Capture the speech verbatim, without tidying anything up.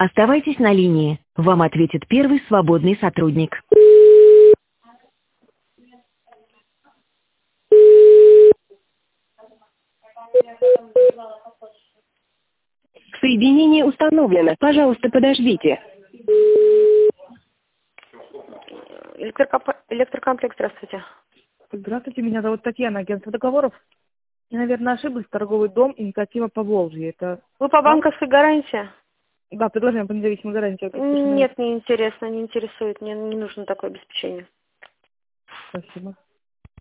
Оставайтесь на линии. Вам ответит первый свободный сотрудник. Соединение установлено. Пожалуйста, подождите. Электрокомп- Электрокомплекс, здравствуйте. Здравствуйте, меня зовут Татьяна, агентство договоров. Я, наверное, ошиблась. Торговый дом «Инициатива Поволжье». Это... Вы по банковской гарантии? Да, предложение по независимой гарантии. Нет, не интересно, не интересует, мне не нужно такое обеспечение. Спасибо.